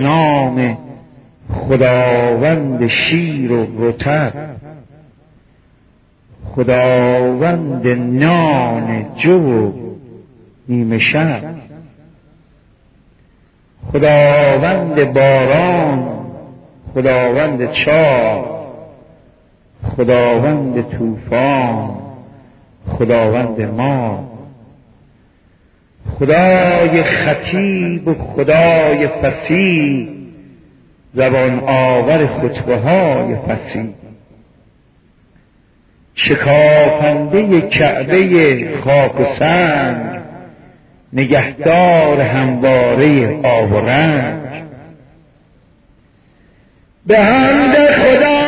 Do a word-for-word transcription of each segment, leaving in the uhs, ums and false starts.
نام خداوند شیر و رطب، خداوند نان جو و نیمه شب، خداوند باران، خداوند چاه، خداوند طوفان، خداوند ما، خدای خطیب و خدای فصیح، زبان آور خطبه های فصیح، شکافنده کعبه خاک و سنگ، نگهدار همواره آب و رنج، به حمد خدا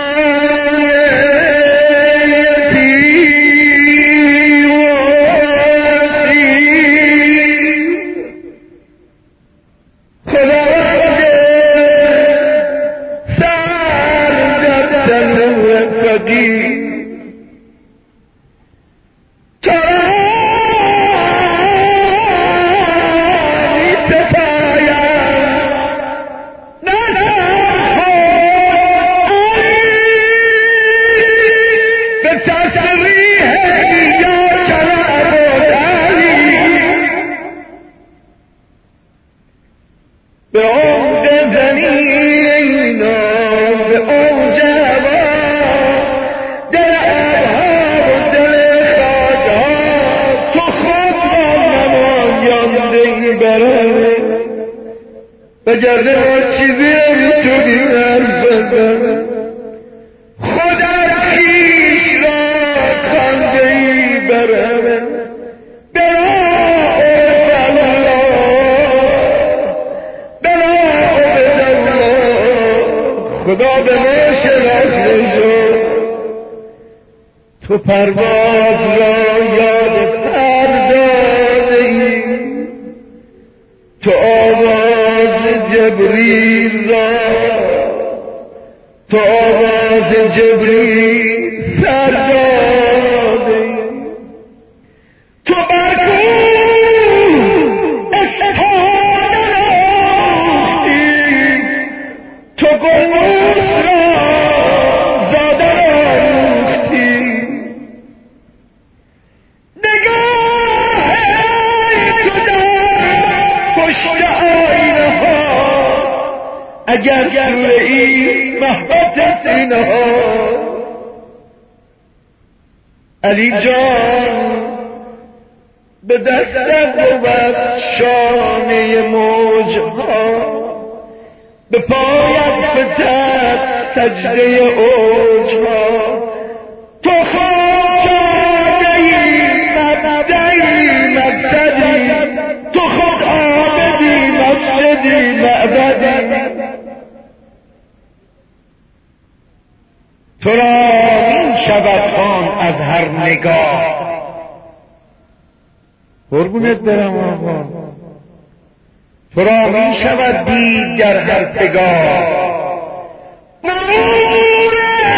وگرده ما چیزی نمیتونیم حرف بزنم، خود از خویش را خنده ای برمه، بلا عرف الله، بلا عبد الله، خدا به ما شناخته شد. تو پرواز را یاد پر داده ای، تو آواز جبریل را، تو آواز جبریل سر داده، تو برکو استفاده راستی، تو گلوس را زاده راختی، نگاه تو در پشت آینه ها، اگر سوره ای محبت سینه ها. علی جان به دستم بود شانه موجها، به پایت فتد سجده اوجها، تو خود جادهی مبدعی مقصدی، تو خود عابدی مسجدی معبدی، تو را این شود خوان از هر نگاه. قربونت برم آقا، تو را می شود دید در هر پگاه. نور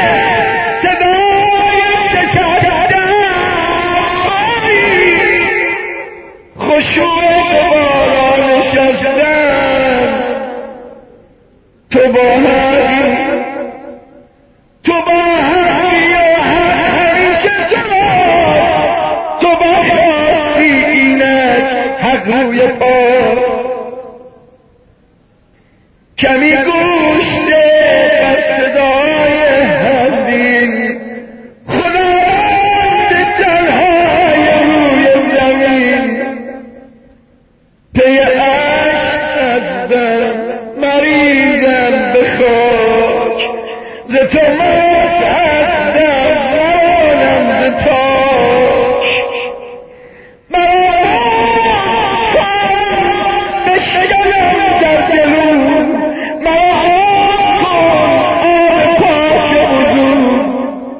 صدای شکستن خشوع به بالا نشستن، تو با هری تو با هری و همیشه تو تو با خواستی اینت حق روی پا، کمی گوش ده بر صدای حزین، خداوند تنهای روی زمین، پی عشق از دم مریضم به خاک، ز تو مست هستم روانم ز تاک، مرا کن بشکنم در دلون، مرا کن آب پاک وجود،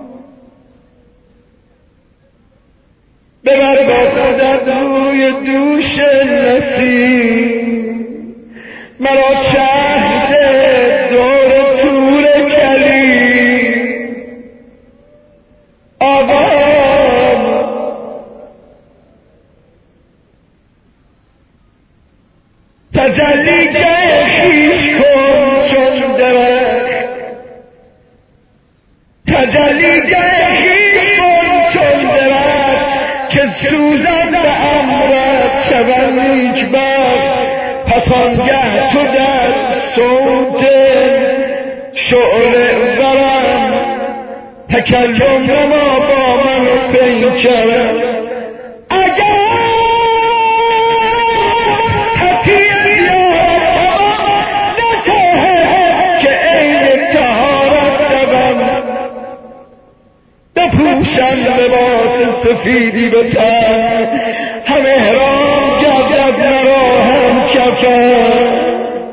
ببر با خودت روی دوش نسیم، مرا چه ده دور طور کلی، آبام تجلی که خیش تجلیگه خیش کن چون درد که سوزن به امرت شود نیکبخت پس آنگه تو در صوت شعله برم تکلم نما با من و پیکرم اگر حتیم یارم نتاهد که عین تهارت شدم بپوشم لباس سفیدی به تن هم احرام گردد مرا هم کفن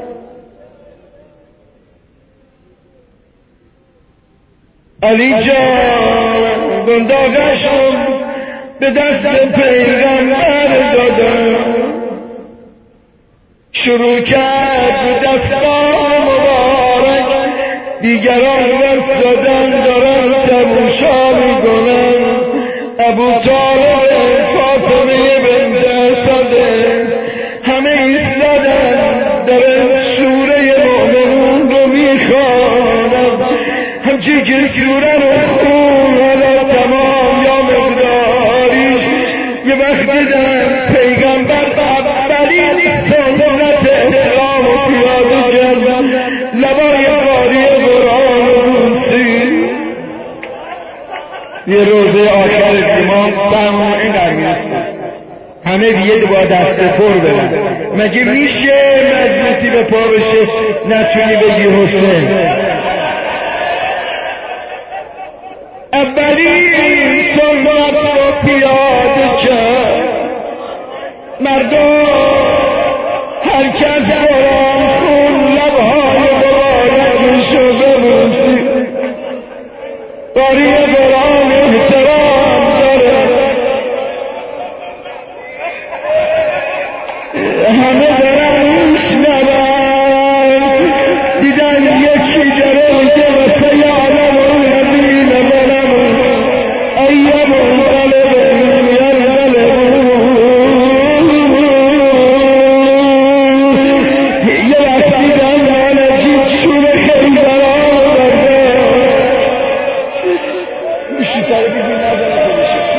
علی جان گنداغشم به دست پیغمبر دادم شروع کرد به دستان مبارک دیگران وستادن دارن تماشا میکنن ابو طالب فاطمه بنت اسد همه ایستادن دارن سوره مؤمنون رو میخوانن همچی که سوره رو خون حالا تمام یا مقداریش یه وقت دیدن پیغمبر اولین سنت اسلام و پیاده کرد لبای قاری قرآن و بوسی یه روزه آخر زمان تمام اینقدر میرسن همه دیگه با دست پر برن مگه میشه مجلسی به پا بشه نتونی بگی حسین اولین سنت رو پیاده کرد مردم هر کس قرآن خون لبهای مبارکشو ببوسی قاری قرآن احترام داره همه دارن میشنون دیدن یکی جره که واسه یعلم الذین ظلموا ای منقلب ینقلبون یه وقت دیدن لعنتی چوب خیزران برده میشی طرفی بی نداره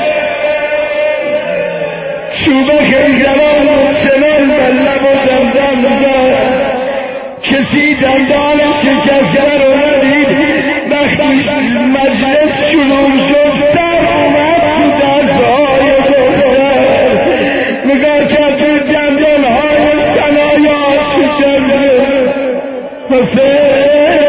چوب خیزران چنان بلب و دندان زد کسی دندان شکسته رو ندید وقتی مجلس شروع شد در اومد تو دستهای دختر نگاه کرد تو دندانهای سنایا شکسته حسین